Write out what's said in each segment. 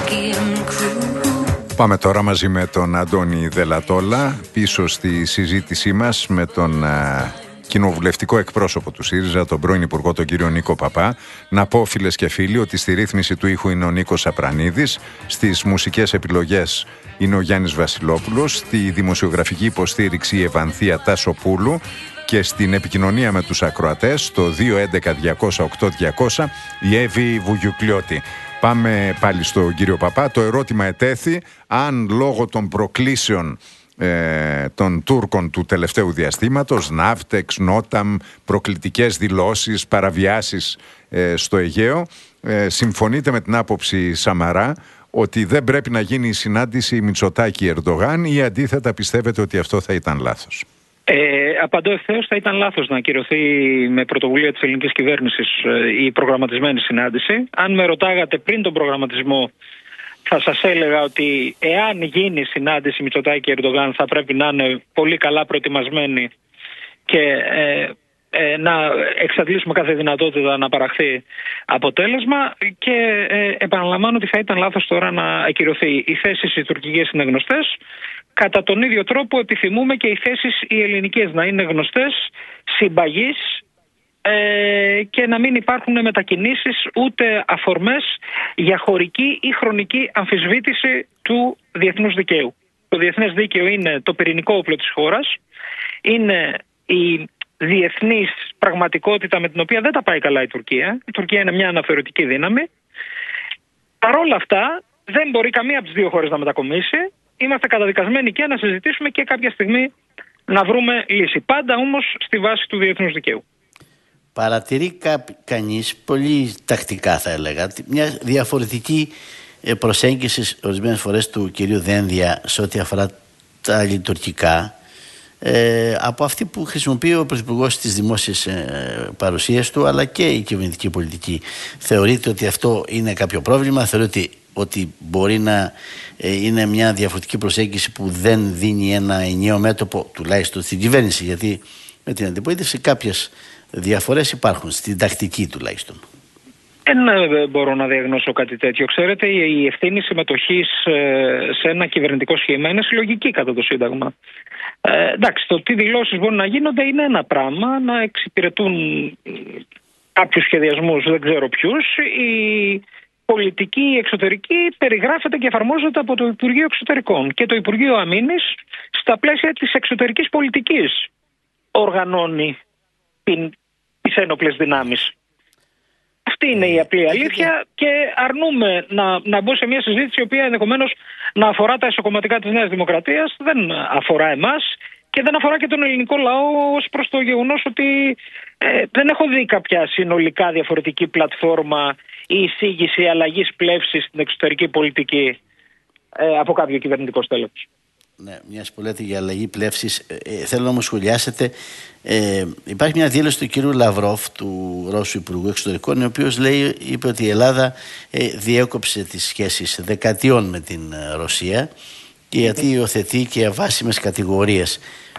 Πάμε τώρα μαζί με τον Αντώνη Δελατόλα πίσω στη συζήτησή μας με τον κοινοβουλευτικό εκπρόσωπο του ΣΥΡΙΖΑ, τον πρώην Υπουργό, τον κύριο Νίκο Παπά. Να πω, φίλες και φίλοι, ότι στη ρύθμιση του ήχου είναι ο Νίκος Απρανίδης, στις μουσικές επιλογές είναι ο Γιάννης Βασιλόπουλος, στη δημοσιογραφική υποστήριξη η Ευανθία Τάσοπούλου και στην επικοινωνία με τους ακροατές, το 211-200-8200, η Εύη Βουγιουκλιώτη. Πάμε πάλι στον κύριο Παπά. Το ερώτημα ετέθη αν λόγω των προκλήσεων των Τούρκων του τελευταίου διαστήματος, Ναύτεξ, Νόταμ, προκλητικές δηλώσεις, παραβιάσεις στο Αιγαίο, συμφωνείτε με την άποψη Σαμαρά ότι δεν πρέπει να γίνει η συνάντηση Μητσοτάκη-Ερντογάν ή αντίθετα πιστεύετε ότι αυτό θα ήταν λάθος? Απαντώ ευθέως, θα ήταν λάθος να ακυρωθεί με πρωτοβουλία της ελληνικής κυβέρνησης η προγραμματισμένη συνάντηση. Αν με ρωτάγατε πριν τον προγραμματισμό, θα σας έλεγα ότι εάν γίνει συνάντηση Μητσοτάκη-Ερντογάν θα πρέπει να είναι πολύ καλά προετοιμασμένη και να εξαντλήσουμε κάθε δυνατότητα να παραχθεί αποτέλεσμα, και επαναλαμβάνω ότι θα ήταν λάθος τώρα να ακυρωθεί. Οι θέσεις οι τουρκικές είναι γνωστές. Κατά τον ίδιο τρόπο επιθυμούμε και οι θέσεις οι ελληνικές να είναι γνωστές, συμπαγείς και να μην υπάρχουν μετακινήσεις ούτε αφορμές για χωρική ή χρονική αμφισβήτηση του διεθνούς δικαίου. Το διεθνές δίκαιο είναι το πυρηνικό όπλο της χώρας, είναι η διεθνής πραγματικότητα με την οποία δεν τα πάει καλά η Τουρκία. Η Τουρκία είναι μια αναθεωρητική δύναμη. Παρ' όλα αυτά δεν μπορεί καμία από τις δύο χώρες να μετακομίσει. Είμαστε καταδικασμένοι και να συζητήσουμε και κάποια στιγμή να βρούμε λύση. Πάντα όμως στη βάση του διεθνούς δικαίου. Παρατηρεί κανείς πολύ τακτικά, θα έλεγα, μια διαφορετική προσέγγιση ορισμένες φορές του κυρίου Δένδια σε ό,τι αφορά τα λειτουργικά από αυτή που χρησιμοποιεί ο Πρωθυπουργός στις δημόσιες παρουσίες του, αλλά και η κυβερνητική πολιτική. Θεωρείτε ότι αυτό είναι κάποιο πρόβλημα? Θεωρείτε ότι μπορεί να είναι μια διαφορετική προσέγγιση που δεν δίνει ένα ενιαίο μέτωπο, τουλάχιστον στην κυβέρνηση? Γιατί με την αντιπολίτευση κάποιες διαφορές υπάρχουν, στην τακτική τουλάχιστον. Δεν μπορώ να διαγνώσω κάτι τέτοιο. Ξέρετε, η ευθύνη συμμετοχής σε ένα κυβερνητικό σχήμα είναι συλλογική κατά το Σύνταγμα. Εντάξει, το τι δηλώσεις μπορούν να γίνονται είναι ένα πράγμα, να εξυπηρετούν κάποιους σχεδιασμούς, δεν ξέρω ποιους. Η πολιτική εξωτερική περιγράφεται και εφαρμόζεται από το Υπουργείο Εξωτερικών και το Υπουργείο Αμήνης στα πλαίσια της εξωτερικής πολιτικής οργανώνει τις ένοπλες δυνάμεις. Αυτή είναι η απλή αλήθεια και αρνούμε να μπω σε μια συζήτηση η οποία ενδεχομένως να αφορά τα εσωκομματικά της Νέας Δημοκρατίας. Δεν αφορά εμάς και δεν αφορά και τον ελληνικό λαό, ως προς το γεγονός ότι δεν έχω δει κάποια συνολικά διαφορετική πλατφόρμα ή εισήγηση αλλαγής πλεύσης στην εξωτερική πολιτική από κάποιο κυβερνητικό στέλεχος. Ναι, μιας που λέτε για αλλαγή πλεύσης, θέλω να μου σχολιάσετε. Υπάρχει μια δήλωση του κύριου Λαυρόφ, του Ρώσου Υπουργού Εξωτερικών, ο οποίος είπε ότι η Ελλάδα διέκοψε τις σχέσεις δεκαετιών με την Ρωσία και γιατί υιοθετεί και αβάσιμες κατηγορίες.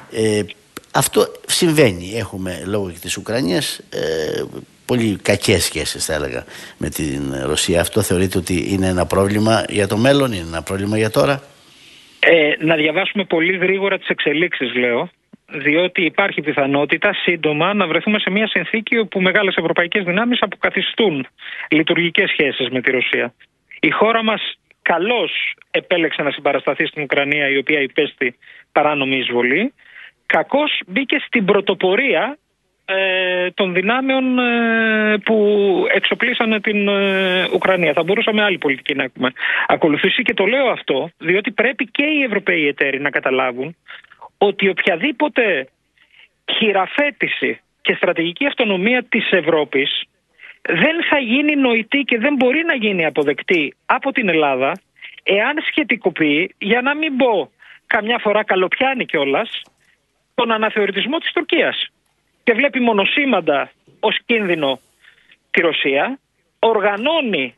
Αυτό συμβαίνει. Έχουμε λόγω και της Ουκρανίας πολύ κακές σχέσεις, θα έλεγα, με την Ρωσία. Αυτό θεωρείτε ότι είναι ένα πρόβλημα για το μέλλον, είναι ένα πρόβλημα για τώρα? Να διαβάσουμε πολύ γρήγορα τις εξελίξεις, λέω, διότι υπάρχει πιθανότητα σύντομα να βρεθούμε σε μια συνθήκη όπου μεγάλες ευρωπαϊκές δυνάμεις αποκαθιστούν λειτουργικές σχέσεις με τη Ρωσία. Η χώρα μας καλώς επέλεξε να συμπαρασταθεί στην Ουκρανία, η οποία υπέστη παράνομη εισβολή. Κακώς μπήκε στην πρωτοπορία των δυνάμεων που εξοπλίσανε την Ουκρανία. Θα μπορούσαμε άλλη πολιτική να έχουμε ακολουθήσει και το λέω αυτό διότι πρέπει και οι Ευρωπαίοι εταίροι να καταλάβουν ότι οποιαδήποτε χειραφέτηση και στρατηγική αυτονομία της Ευρώπης δεν θα γίνει νοητή και δεν μπορεί να γίνει αποδεκτή από την Ελλάδα εάν σχετικοποιεί, για να μην πω καμιά φορά καλοπιάνει κιόλας, τον αναθεωρητισμό της Τουρκίας. Και βλέπει μονοσήμαντα ως κίνδυνο τη Ρωσία, οργανώνει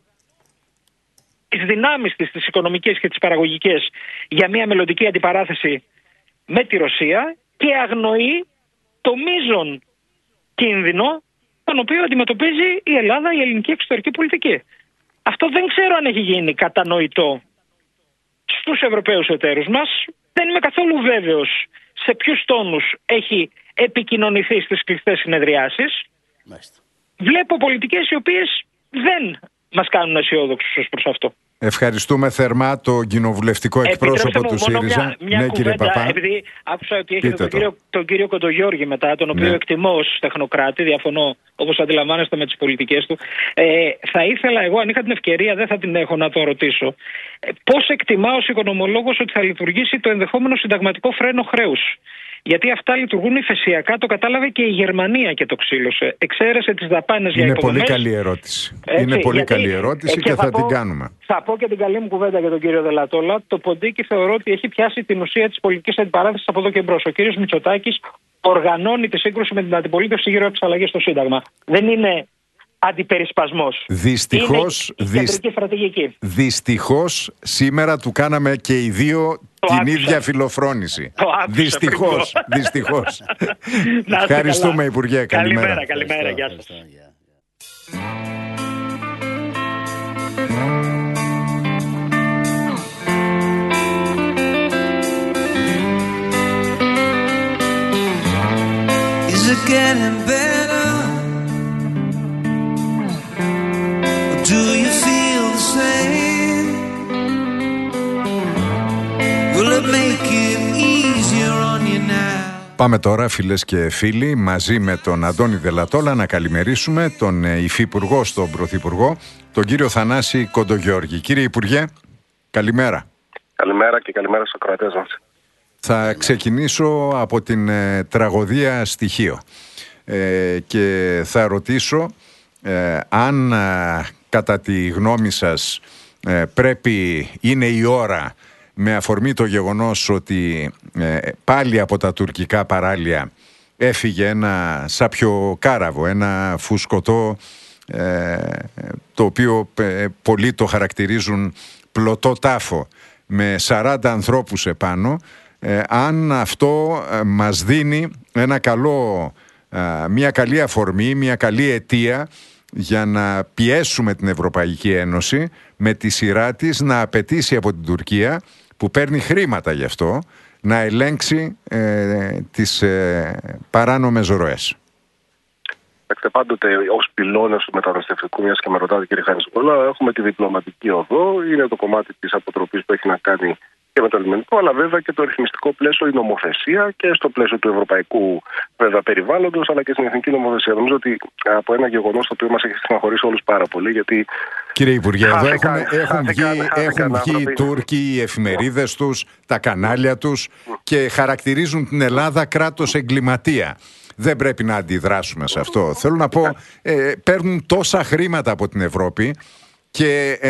τις δυνάμεις της, τις οικονομικές και τις παραγωγικές, για μια μελλοντική αντιπαράθεση με τη Ρωσία και αγνοεί το μείζον κίνδυνο τον οποίο αντιμετωπίζει η Ελλάδα, η ελληνική εξωτερική πολιτική. Αυτό δεν ξέρω αν έχει γίνει κατανοητό στους Ευρωπαίους εταίρους μας. Δεν είμαι καθόλου βέβαιος σε ποιους τόνους έχει επικοινωνηθεί στις κλειστές συνεδριάσεις. Μάλιστα. Βλέπω πολιτικές οι οποίες δεν μας κάνουν αισιόδοξους ως προς αυτό. Ευχαριστούμε θερμά τον κοινοβουλευτικό εκπρόσωπο του ΣΥΡΙΖΑ. Μια Ναι, κύριε κουβέντα, Παπά. επειδή άκουσα ότι έχετε τον κύριο Κοντογιώργη μετά, τον οποίο εκτιμώ ως τεχνοκράτη, διαφωνώ όπως αντιλαμβάνεστε με τις πολιτικές του. Θα ήθελα εγώ, αν είχα την ευκαιρία, δεν θα την έχω, να το ρωτήσω. Πώς εκτιμά ως οικονομολόγος ότι θα λειτουργήσει το ενδεχόμενο συνταγματικό φρένο χρέους? Γιατί αυτά λειτουργούν υφεσιακά, το κατάλαβε και η Γερμανία και το ξύλωσε. Εξαίρεσε τις δαπάνες για υποδομές. Είναι πολύ καλή ερώτηση. Είναι πολύ καλή ερώτηση και θα την κάνουμε. Θα πω και την καλή μου κουβέντα για τον κύριο Δελατόλα. Το ποντίκι θεωρώ ότι έχει πιάσει την ουσία της πολιτικής αντιπαράθεσης από εδώ και μπρος. Ο κύριος Μητσοτάκης οργανώνει τη σύγκρουση με την αντιπολίτευση γύρω από τις αλλαγές στο Σύνταγμα. Δεν είναι αντιπερισπασμός. Δυστυχώς σήμερα του κάναμε και οι δύο την ίδια φιλοφρόνηση. Δυστυχώς. Ευχαριστούμε, Υπουργέ. Καλημέρα. Γεια σας. Is it getting better? Or do you feel the same? Will it make it easier on you now? Πάμε τώρα, φίλες και φίλοι, μαζί με τον Αντώνη Δελατόλα να καλημερίσουμε τον Υφυπουργό στον Πρωθυπουργό, τον κύριο Θανάση Κοντογιώργη. Κύριε Υπουργέ, καλημέρα. Καλημέρα και καλημέρα στους ακροατές μας. Θα ξεκινήσω από την τραγωδία Στοιχείο και θα ρωτήσω αν κατά τη γνώμη σας είναι η ώρα, με αφορμή το γεγονός ότι πάλι από τα τουρκικά παράλια έφυγε ένα σαπιοκάραβο, ένα φουσκωτό, το οποίο πολλοί το χαρακτηρίζουν πλωτό τάφο, με 40 ανθρώπους επάνω, αν αυτό μας δίνει μια καλή αφορμή, μια καλή αιτία για να πιέσουμε την Ευρωπαϊκή Ένωση με τη σειρά της να απαιτήσει από την Τουρκία, που παίρνει χρήματα γι' αυτό, να ελέγξει τις παράνομες ροές. Πάντοτε ως πυλώνες του μεταναστευτικού, μιας και με ρωτάτε κύριε Χαριζοπούλα, έχουμε τη διπλωματική οδό, είναι το κομμάτι της αποτροπής που έχει να κάνει και με το λιμενικό, αλλά βέβαια και το ρυθμιστικό πλαίσιο, η νομοθεσία και στο πλαίσιο του ευρωπαϊκού βέβαια περιβάλλοντος, αλλά και στην εθνική νομοθεσία. Νομίζω ότι από ένα γεγονός το οποίο μας έχει στεναχωρήσει όλους πάρα πολύ, γιατί. Κύριε Υπουργέ, εδώ έχουν βγει οι Τούρκοι, οι εφημερίδες τους, τα κανάλια τους και χαρακτηρίζουν την Ελλάδα κράτος εγκληματία. Δεν πρέπει να αντιδράσουμε σε αυτό. Θέλω να πω, παίρνουν τόσα χρήματα από την Ευρώπη και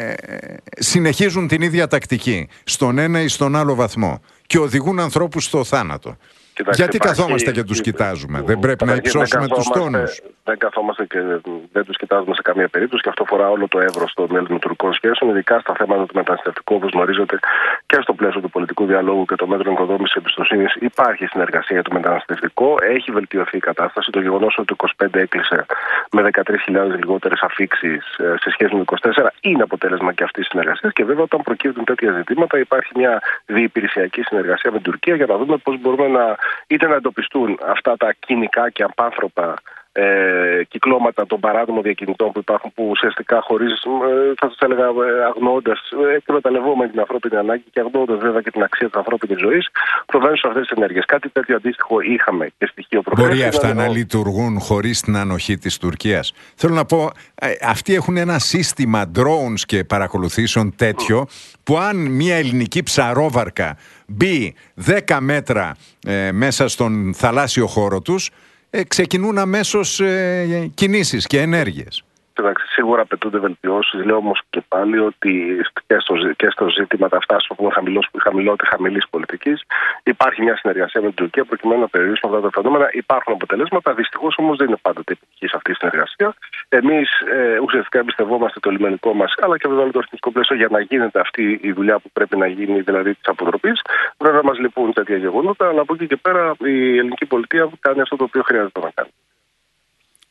συνεχίζουν την ίδια τακτική στον ένα ή στον άλλο βαθμό και οδηγούν ανθρώπους στο θάνατο. Κοιτάξτε, γιατί καθόμαστε και τους κοιτάζουμε? Δεν πρέπει να υψώσουμε τους τόνους? Δεν καθόμαστε και δεν τους κοιτάζουμε σε καμία περίπτωση, και αυτό αφορά όλο το εύρος των ελληνοτουρκικών σχέσεων, ειδικά στα θέματα του μεταναστευτικού, όπως γνωρίζετε, και στο πλαίσιο του πολιτικού διαλόγου και των μέτρων οικοδόμησης εμπιστοσύνης. Υπάρχει συνεργασία για το μεταναστευτικό, έχει βελτιωθεί η κατάσταση. Το γεγονός ότι το 25 έκλεισε με 13.000 λιγότερες αφίξεις σε σχέση με το 24 είναι αποτέλεσμα και αυτής της συνεργασίας. Και βέβαια, όταν προκύπτουν τέτοια ζητήματα, υπάρχει μια διυπηρεσιακή συνεργασία με την Τουρκία για να δούμε πώς μπορούμε είτε να εντοπιστούν αυτά τα κοινικά και απάνθρωπα κυκλώματα των παράνομων διακινητών που υπάρχουν, που ουσιαστικά χωρίς, θα σας έλεγα, αγνοώντας, εκμεταλλευόμενοι την ανθρώπινη ανάγκη και αγνοώντας βέβαια και την αξία της ανθρώπινης ζωής, προβαίνουν σε αυτές τις ενέργειες. Κάτι τέτοιο αντίστοιχο είχαμε και στοιχείο προχθές. Μπορεί αυτά να λειτουργούν χωρίς την ανοχή της Τουρκίας? Θέλω να πω, αυτοί έχουν ένα σύστημα drones και παρακολουθήσεων τέτοιο, που αν μια ελληνική ψαρόβαρκα μπει 10 μέτρα μέσα στον θαλάσσιο χώρο τους, ξεκινούν αμέσως κινήσεις και ενέργειες. Εντάξει, σίγουρα απαιτούνται βελτιώσεις. Λέω όμως και πάλι ότι και στο ζήτημα τα αυτά, που είναι χαμηλής πολιτικής, υπάρχει μια συνεργασία με την Τουρκία προκειμένου να περιορίσουμε αυτά τα φαινόμενα. Υπάρχουν αποτελέσματα. Δυστυχώς όμως δεν είναι πάντοτε επιτυχής αυτή η συνεργασία. Εμείς ουσιαστικά εμπιστευόμαστε το λιμενικό μας, αλλά και βέβαια το εθνικό πλαίσιο, για να γίνεται αυτή η δουλειά που πρέπει να γίνει, δηλαδή της αποτροπής. Βέβαια μας λυπούν τέτοια γεγονότα, αλλά από εκεί και πέρα η ελληνική πολιτεία κάνει αυτό το οποίο χρειάζεται να κάνει.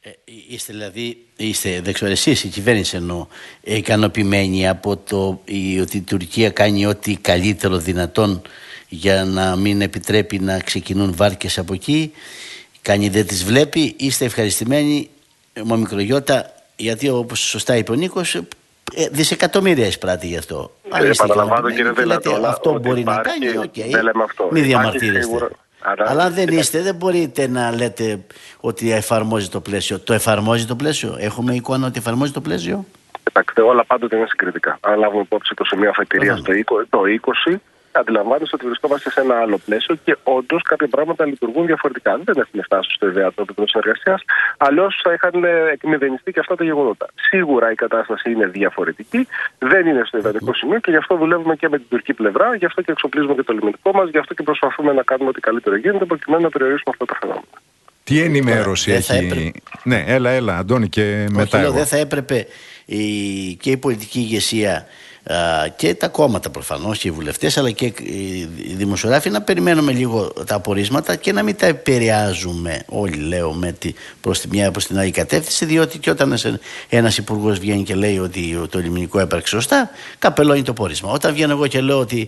Είστε δηλαδή, εσείς η κυβέρνηση εννοώ, ικανοποιημένοι από ότι η Τουρκία κάνει ό,τι καλύτερο δυνατόν για να μην επιτρέπει να ξεκινούν βάρκες από εκεί, κάνει δεν τις βλέπει, είστε ευχαριστημένοι με μικρογιώτα, γιατί όπως σωστά είπε ο Νίκος, δισεκατομμύρια εισπράττει γι' αυτό. Επαναλαμβάνω, κύριε Δελατόλα, αυτό μπορεί να κάνει, μην διαμαρτύρεστε. Αλλά αν δεν είστε, δεν μπορείτε να λέτε ότι εφαρμόζει το πλαίσιο. Το εφαρμόζει το πλαίσιο. Έχουμε εικόνα ότι εφαρμόζει το πλαίσιο. Κοιτάξτε, όλα πάντοτε είναι συγκριτικά. Αν λάβουμε υπόψη το σημείο αφετηρίας το 20, αντιλαμβάνεστε ότι βρισκόμαστε σε ένα άλλο πλαίσιο και όντως κάποια πράγματα λειτουργούν διαφορετικά. Δεν έχουν φτάσει στο ιδεατό επίπεδο συνεργασίας, αλλιώς θα είχαν εκμηδενιστεί και αυτά τα γεγονότα. Σίγουρα η κατάσταση είναι διαφορετική, δεν είναι στο ιδανικό σημείο και γι' αυτό δουλεύουμε και με την τουρκική πλευρά, γι' αυτό και εξοπλίζουμε και το λιμενικό μας, γι' αυτό και προσπαθούμε να κάνουμε ό,τι καλύτερο γίνεται προκειμένου να περιορίσουμε αυτά τα φαινόμενα. Τι ενημέρωση έχει. Ναι, έλα, Αντώνη, και μετά. Δεν θα έπρεπε και η πολιτική ηγεσία και τα κόμματα προφανώς και οι βουλευτές, αλλά και οι δημοσιογράφοι να περιμένουμε λίγο τα απορίσματα και να μην τα επηρεάζουμε όλοι, λέω, προς τη μια προς την άλλη κατεύθυνση, διότι και όταν ένας υπουργός βγαίνει και λέει ότι το λιμενικό έπραξε σωστά, καπελώνει το πόρισμα. Όταν βγαίνω εγώ και λέω ότι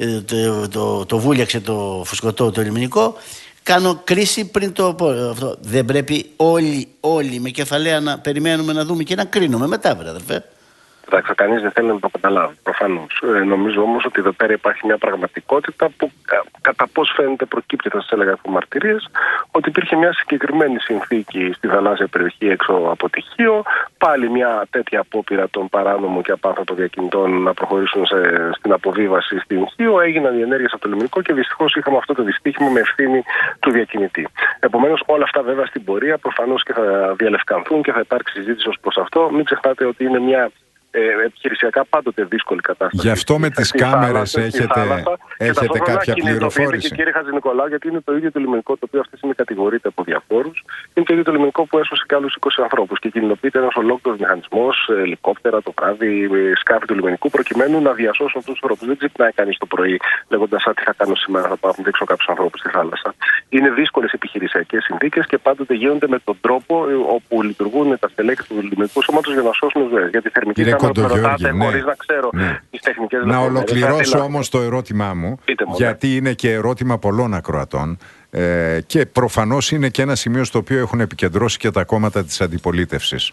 το βούλιαξε το φουσκωτό το λιμενικό, κάνω κρίση πριν αυτό. Δεν πρέπει όλοι με κεφαλαία να περιμένουμε να δούμε και να κρίνουμε μετά, αδερφέ. Εντάξει, κανείς δεν θέλει να το καταλάβει, προφανώς. Νομίζω όμως ότι εδώ πέρα υπάρχει μια πραγματικότητα που κατά πώς φαίνεται προκύπτει, θα σας έλεγα από μαρτυρίες, ότι υπήρχε μια συγκεκριμένη συνθήκη στη θαλάσσια περιοχή έξω από τυχείο, πάλι μια τέτοια απόπειρα των παράνομων και απάνθρωπων διακινητών να προχωρήσουν στην αποβίβαση στην Χίο, έγιναν οι ενέργειες από το λιμενικό και δυστυχώς είχαμε αυτό το δυστύχημα με ευθύνη του διακινητή. Επομένως, όλα αυτά βέβαια στην πορεία προφανώς και θα διαλευκανθούν και θα υπάρξει συζήτηση ως προς αυτό. Μην ξεχνάτε ότι είναι μια επιχειρησιακά πάντοτε δύσκολη κατάσταση. Γι' αυτό με τις κάμερες έχετε κάποια πληροφόρηση. Και κύριε Χατζηνικολάου, γιατί είναι το ίδιο το λιμενικό το οποίο αυτή τη στιγμή κατηγορείται από διαφόρους. Είναι το ίδιο το λιμενικό που έσωσε και άλλους 20 ανθρώπους και κινητοποιείται ένας ολόκληρος μηχανισμός, ελικόπτερα το βράδυ, σκάφη του λιμενικού, προκειμένου να διασώσουν αυτούς τους ανθρώπους. Δεν ξυπνάει κανείς το πρωί λέγοντας τι θα κάνω σήμερα, θα πάω να δείξω κάποιους ανθρώπους στη θάλασσα. Είναι δύσκολες επιχειρησιακές συνθήκες και πάντοτε γίνονται με τον τρόπο όπου λειτουργούν τα στελέχη του λιμενικού σώματος για να σώσουν ζωές. Για τη θερμική χωρίς να ξέρω τις τεχνικές. Να ολοκληρώσω όμως το ερώτημά μου, γιατί είναι και ερώτημα πολλών ακροατών και προφανώς είναι και ένα σημείο στο οποίο έχουν επικεντρώσει και τα κόμματα της αντιπολίτευσης.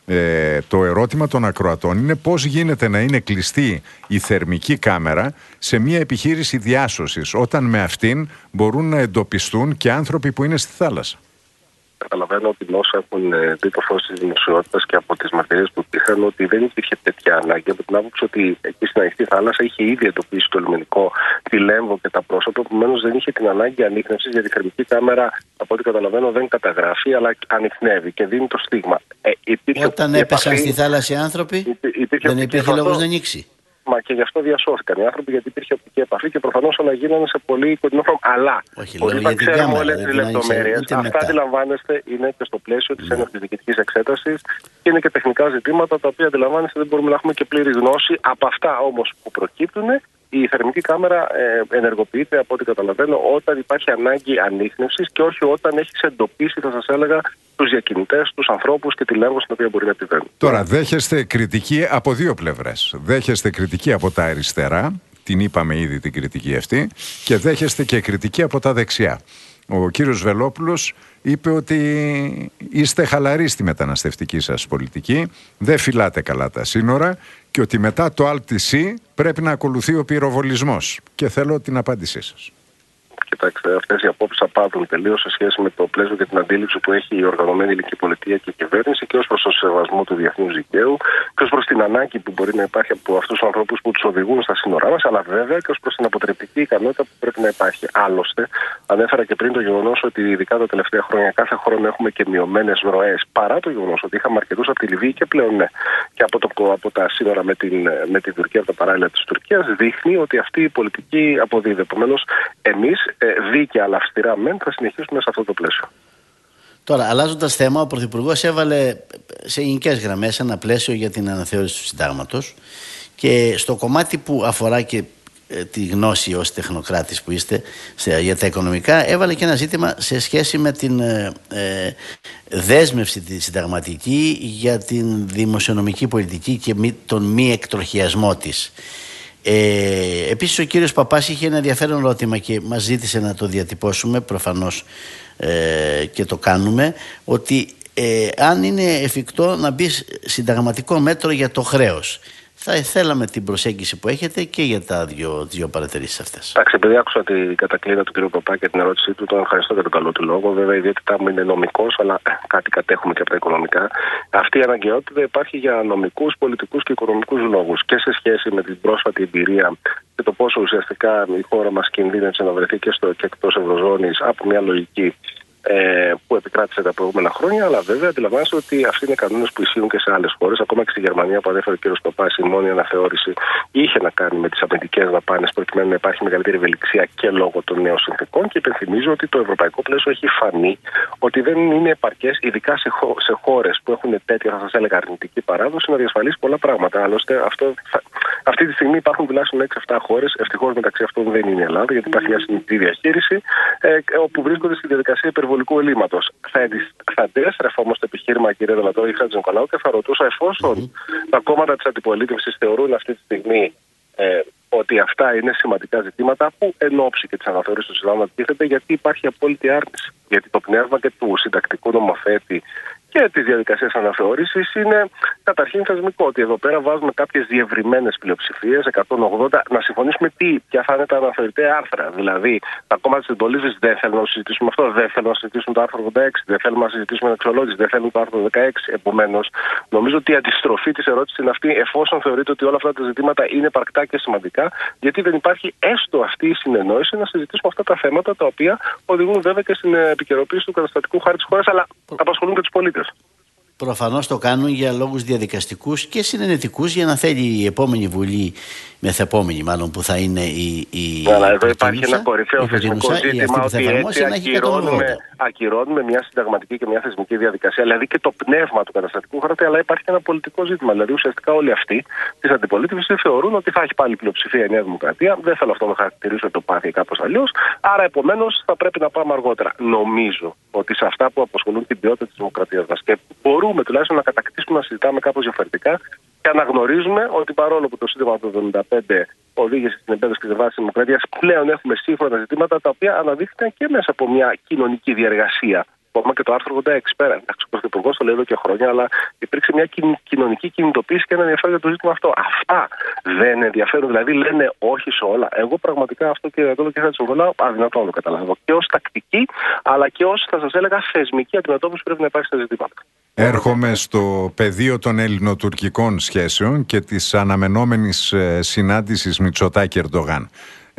Το ερώτημα των ακροατών είναι πώς γίνεται να είναι κλειστή η θερμική κάμερα σε μια επιχείρηση διάσωσης, όταν με αυτήν μπορούν να εντοπιστούν και άνθρωποι που είναι στη θάλασσα. Καταλαβαίνω ότι όσοι έχουν δει το φως της δημοσιότητας και από τις μαρτυρίες που υπήρχαν ότι δεν υπήρχε τέτοια ανάγκη, από την άποψη ότι εκεί στην ανοιχτή θάλασσα είχε ήδη εντοπίσει το λιμενικό, τη Λέμβο και τα πρόσωπα, επομένως δεν είχε την ανάγκη ανίχνευσης, γιατί η θερμική κάμερα, από ό,τι καταλαβαίνω, δεν καταγράφει, αλλά ανιχνεύει και δίνει το στίγμα. Όταν έπεσαν στη θάλασσα οι άνθρωποι, δεν υπήρχε λόγος να ανοίξει. Μα και γι' αυτό διασώθηκαν οι άνθρωποι, γιατί υπήρχε οπτική επαφή και προφανώς όλα γίνανε σε πολύ κοντινό χρόνο. Αλλά χωρίς να ξέρουμε όλες τις λεπτομέρειες, αυτά αντιλαμβάνεστε είναι και στο πλαίσιο της ένοπλης διοικητικής εξέτασης και είναι και τεχνικά ζητήματα τα οποία αντιλαμβάνεστε δεν μπορούμε να έχουμε και πλήρη γνώση. Από αυτά όμως που προκύπτουν, η θερμική κάμερα ενεργοποιείται, από ό,τι καταλαβαίνω, όταν υπάρχει ανάγκη ανίχνευσης και όχι όταν έχεις εντοπίσει, θα σας έλεγα, τους διακινητές, τους ανθρώπους και τη Λέμβο στην οποία μπορεί να επιβαίνουν. Τώρα, δέχεστε κριτική από δύο πλευρές. Δέχεστε κριτική από τα αριστερά, την είπαμε ήδη την κριτική αυτή, και δέχεστε και κριτική από τα δεξιά. Ο κύριος Βελόπουλος είπε ότι είστε χαλαροί στη μεταναστευτική σας πολιτική, δεν φυλάτε καλά τα σύνορα και ότι μετά το ΑΛΤΣ πρέπει να ακολουθεί ο πυροβολισμός. Και θέλω την απάντησή σας. Κοιτάξτε, αυτές οι απόψεις απάδουν τελείως σε σχέση με το πλαίσιο και την αντίληψη που έχει η οργανωμένη ελληνική πολιτεία και η κυβέρνηση και ως προς το σεβασμό του διεθνούς δικαίου και ως προς την ανάγκη που μπορεί να υπάρχει από αυτούς τους ανθρώπους που τους οδηγούν στα σύνορά μας, αλλά βέβαια και ως προς την αποτρεπτική ικανότητα που πρέπει να υπάρχει. Άλλωστε, ανέφερα και πριν το γεγονός ότι ειδικά τα τελευταία χρόνια κάθε χρόνο έχουμε και μειωμένες ροές, παρά το γεγονός ότι είχαμε αρκετούς από τη Λιβύη και πλέον ναι, και από τα σύνορα με την Τουρκία, από τα παράλια της Τουρκίας, δείχνει ότι αυτή η πολιτική αποδίδει. Επομένως, εμείς δίκαια αλλά αυστηρά μεν θα συνεχίσουμε σε αυτό το πλαίσιο. Τώρα, αλλάζοντας θέμα, ο Πρωθυπουργός έβαλε σε γενικές γραμμές ένα πλαίσιο για την αναθεώρηση του συντάγματος και στο κομμάτι που αφορά και τη γνώση ως τεχνοκράτης που είστε για τα οικονομικά, έβαλε και ένα ζήτημα σε σχέση με την δέσμευση τη συνταγματική για την δημοσιονομική πολιτική και τον μη εκτροχιασμό της. Επίσης ο κύριος Παπάς είχε ένα ενδιαφέρον ερώτημα και μας ζήτησε να το διατυπώσουμε, προφανώς και το κάνουμε, ότι αν είναι εφικτό να μπει συνταγματικό μέτρο για το χρέος. Θα θέλαμε την προσέγγιση που έχετε και για τα δύο παρατηρήσεις αυτές. Εντάξει, επειδή άκουσα την κατακλείδα του κ. Παπά και την ερώτησή του, τον ευχαριστώ για τον καλό του λόγο. Βέβαια, η ιδιότητά μου είναι νομικός, αλλά κάτι κατέχουμε και από τα οικονομικά. Αυτή η αναγκαιότητα υπάρχει για νομικούς, πολιτικούς και οικονομικούς λόγους και σε σχέση με την πρόσφατη εμπειρία και το πόσο ουσιαστικά η χώρα μας κινδύνευσε να βρεθεί και εκτός Ευρωζώνης από μια λογική που επικράτησε τα προηγούμενα χρόνια, αλλά βέβαια αντιλαμβάνεστε ότι αυτοί είναι κανόνες που ισχύουν και σε άλλες χώρες. Ακόμα και στη Γερμανία που ανέφερε ο κ. Παπάς, η μόνη αναθεώρηση είχε να κάνει με τις αμυντικές δαπάνες προκειμένου να υπάρχει μεγαλύτερη ευελιξία και λόγω των νέων συνθηκών. Και υπενθυμίζω ότι το ευρωπαϊκό πλαίσιο έχει φανεί ότι δεν είναι επαρκές, ειδικά σε χώρες που έχουν τέτοια, θα σας έλεγα, αρνητική παράδοση, να διασφαλίσει πολλά πράγματα. Άλλωστε, αυτή τη στιγμή υπάρχουν τουλάχιστον 6-7 χώρες. Ευτυχώς μεταξύ αυτών δεν είναι η Ελλάδα, γιατί υπάρχει μια συνηθική διαχείριση, όπου βρίσκονται στη διαδικασία υπερβολικού ελλείμματος. Θα αντέστρεφα όμως το επιχείρημα, κύριε Δελατό ή Χατζηνικολάου, και θα ρωτούσα, εφόσον τα κόμματα της αντιπολίτευσης θεωρούν αυτή τη στιγμή ότι αυτά είναι σημαντικά ζητήματα που εν ώψη και της αναθεώρησης του συντάγματος τίθεται, γιατί υπάρχει απόλυτη άρνηση. Γιατί το πνεύμα και του συντακτικού νομοθέτη και τη διαδικασία αναθεώρηση είναι καταρχήν θεσμικό. Ότι εδώ πέρα βάζουμε κάποιες διευρυμένες πλειοψηφίες, 180, να συμφωνήσουμε ποια θα είναι τα αναθεωρητέα άρθρα. Δηλαδή, τα κόμματα της εντολής δεν θέλουν να συζητήσουμε αυτό, δεν θέλουν να συζητήσουν το άρθρο 86, δεν θέλουν να συζητήσουμε αξιολόγηση, δεν θέλουν το άρθρο 16. Επομένως, νομίζω ότι η αντιστροφή της ερώτησης είναι αυτή, εφόσον θεωρείτε ότι όλα αυτά τα ζητήματα είναι παρκτά και σημαντικά, γιατί δεν υπάρχει έστω αυτή η συνεννόηση να συζητήσουμε αυτά τα θέματα, τα οποία οδηγούν βέβαια και στην επικαιροποίηση του καταστατικού χάρτη της χώρας, αλλά απασχολούν και τους πολίτες. Προφανώς το κάνουν για λόγους διαδικαστικούς και συνενετικούς, για να θέλει η επόμενη Βουλή, μεθεπόμενη μάλλον, που θα είναι αλλά εδώ υπάρχει ένα κορυφαίο θεσμικό ζήτημα, ότι έτσι ακυρώνουμε μια συνταγματική και μια θεσμική διαδικασία, δηλαδή και το πνεύμα του καταστατικού χάρτη, αλλά υπάρχει και ένα πολιτικό ζήτημα. Δηλαδή ουσιαστικά όλοι αυτοί της αντιπολίτευσης θεωρούν ότι θα έχει πάλι πλειοψηφία η Νέα Δημοκρατία. Δεν θέλω αυτό να χαρακτηρίσω το πάθη κάπως αλλιώς. Άρα επομένως θα πρέπει να πάμε αργότερα. Νομίζω ότι σε αυτά που απασχολούν την ποιότητα της δημοκρατίας μας και μπορούμε τουλάχιστον να κατακτήσουμε να συζητάμε κάπως διαφορετικά και αναγνωρίζουμε ότι παρόλο που το Σύνταγμα του 1975 οδήγησε στην επέκταση και τη βάση της δημοκρατίας, πλέον έχουμε σύγχρονα ζητήματα τα οποία αναδείχθηκαν και μέσα από μια κοινωνική διαργασία. Ακόμα και το άρθρο 86 πέρα. Εντάξει, ο Πρωθυπουργός το λέει εδώ και χρόνια, αλλά υπήρξε μια κοινωνική κινητοποίηση και ένα ενδιαφέρον για το ζήτημα αυτό. Αυτά δεν ενδιαφέρουν, δηλαδή λένε όχι σε όλα. Εγώ πραγματικά αυτό και εδώ και θα συμβολάω αδυνατό να το καταλάβω. Και ως τακτική, αλλά και ως, θα σας έλεγα, θεσμική αντιμετώπιση πρέπει να υπάρχει στα ζητήματα. Έρχομαι στο πεδίο των ελληνοτουρκικών σχέσεων και της αναμενόμενης συνάντησης Μητσοτάκη-Ερντογάν.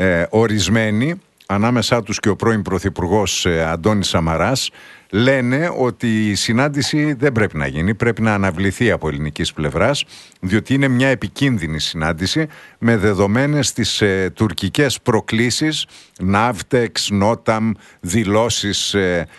Ορισμένοι, ανάμεσά τους και ο πρώην Πρωθυπουργός Αντώνης Σαμαράς, λένε ότι η συνάντηση δεν πρέπει να γίνει, πρέπει να αναβληθεί από ελληνικής πλευράς, διότι είναι μια επικίνδυνη συνάντηση με δεδομένες τις τουρκικές προκλήσεις, Ναύτεξ, Νόταμ, δηλώσεις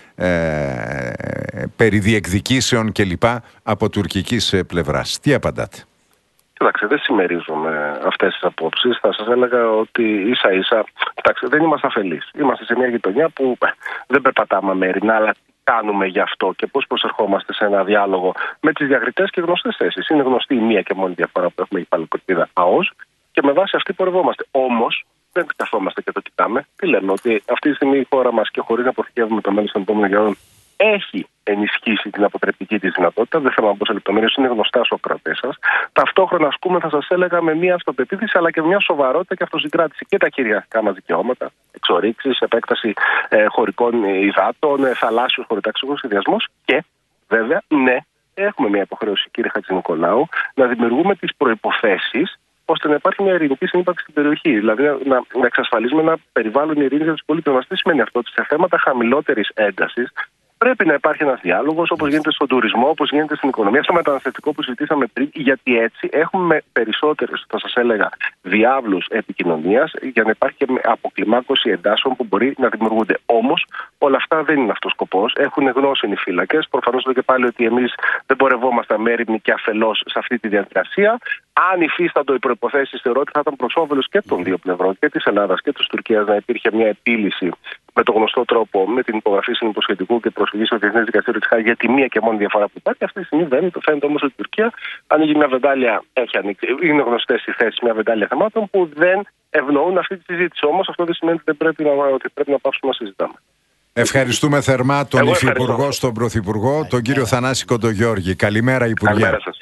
περί διεκδικήσεων κλπ. Από τουρκικής πλευράς. Τι απαντάτε? Κοιτάξτε, δεν συμμερίζομαι αυτές τις απόψεις. Θα σας έλεγα ότι ίσα-ίσα, κοιτάξτε, δεν είμαστε αφελείς. Είμαστε σε μια γειτονιά που δεν περπατάμε μέρη, αλλά κάνουμε γι' αυτό και πώς προσερχόμαστε σε ένα διάλογο με τις διακριτές και γνωστές θέσεις. Είναι γνωστή η μία και μόνη διαφορά που έχουμε, η παλαιοκορτίδα ΑΟΣ, και με βάση αυτή πορευόμαστε. Όμως, δεν καθόμαστε και το κοιτάμε. Τι λέμε, ότι αυτή τη στιγμή η χώρα μας, και χωρίς να αποθηκεύουμε το μέλλον των επόμενων γενιών, έχει ενισχύσει την αποτρεπτική της δυνατότητα. Δεν θέλω να μπω σε λεπτομέρειες, είναι γνωστά στους ακροατές σας. Ταυτόχρονα ασκούμε, θα σας έλεγα, με μια αυτοπεποίθηση αλλά και μια σοβαρότητα και αυτοσυγκράτηση και τα κυριαρχικά μας δικαιώματα, εξορίξεις, επέκταση χωρικών υδάτων, θαλάσσιος χωροταξικός σχεδιασμός και βέβαια, ναι, έχουμε μια υποχρέωση, κύριε Χατζηνικολάου, να δημιουργούμε τις προϋποθέσεις ώστε να υπάρχει μια ειρηνική συνύπαρξη στην περιοχή. Δηλαδή να εξασφαλίζουμε ένα περιβάλλον ειρήνης για τους πολίτες μας. Τι σημαίνει αυτό? Ότι σε θέματα χαμηλότερης έντασης πρέπει να υπάρχει ένας διάλογος, όπως γίνεται στον τουρισμό, όπως γίνεται στην οικονομία, στο μεταναστευτικό που συζητήσαμε πριν, γιατί έτσι έχουμε περισσότερες, θα σας έλεγα, διάβλους επικοινωνίας για να υπάρχει και αποκλιμάκωση εντάσεων που μπορεί να δημιουργούνται. Όμως, όλα αυτά δεν είναι αυτός ο σκοπός. Έχουν γνώση οι φύλακες. Προφανώς εδώ και πάλι ότι εμείς δεν πορευόμαστε αμέριμνοι και αφελώς σε αυτή τη διαδικασία, αν υφίσταντο οι προϋποθέσεις, θεωρώ ότι θα ήταν προς όφελος και των δύο πλευρών, και της Ελλάδας και της Τουρκίας, να υπήρχε μια επίλυση με τον γνωστό τρόπο, με την υπογραφή συνυποσχετικού και προσφυγή στο Διεθνές Δικαστήριο της Χάγης, για τη μία και μόνη διαφορά που υπάρχει. Αυτή τη στιγμή φαίνεται όμως ότι η Τουρκία ανοίγει μια βεντάλια, είναι γνωστές οι θέσεις, μια βεντάλια θεμάτων που δεν ευνοούν αυτή τη συζήτηση. Όμως αυτό δεν σημαίνει ότι πρέπει να πάψουμε να συζητάμε. Ευχαριστούμε θερμά τον Υφυπουργό, στον Πρωθυπουργό, τον κύριο Θανάση Κοντογιώργη. Καλημέρα, Υπουργέ. Καλημέρα σας.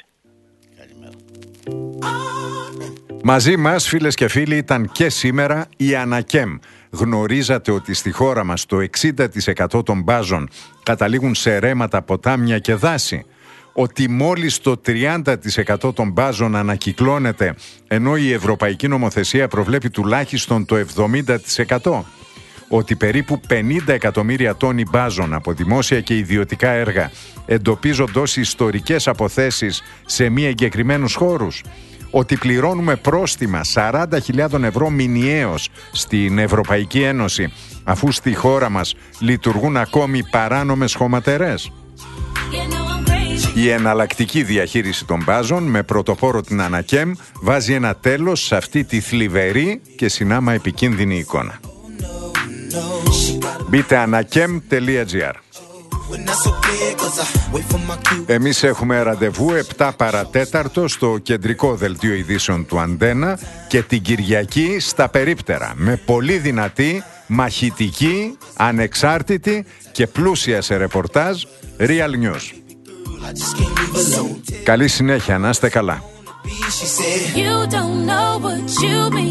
Μαζί μας, φίλες και φίλοι, ήταν και σήμερα η Ανακέμ. Γνωρίζατε ότι στη χώρα μας το 60% των μπάζων καταλήγουν σε ρέματα, ποτάμια και δάση? Ότι μόλις το 30% των μπάζων ανακυκλώνεται, ενώ η Ευρωπαϊκή Νομοθεσία προβλέπει τουλάχιστον το 70%? Ότι περίπου 50 εκατομμύρια τόνοι μπάζων από δημόσια και ιδιωτικά έργα εντοπίζονται ως ιστορικές αποθέσεις σε μη εγκεκριμένους χώρους? Ότι πληρώνουμε πρόστιμα 40.000 ευρώ μηνιαίως στην Ευρωπαϊκή Ένωση, αφού στη χώρα μας λειτουργούν ακόμη παράνομες χωματερές? Η εναλλακτική διαχείριση των μπάζων, με πρωτοπόρο την Ανακέμ, βάζει ένα τέλος σε αυτή τη θλιβερή και συνάμα επικίνδυνη εικόνα. Μπείτε anakem.gr. Εμείς έχουμε ραντεβού 7 παρατέταρτο στο κεντρικό δελτίο ειδήσεων του Αντένα και την Κυριακή στα περίπτερα, με πολύ δυνατή, μαχητική, ανεξάρτητη και πλούσια σε ρεπορτάζ Real News. Καλή συνέχεια, να είστε καλά. You don't know what you mean.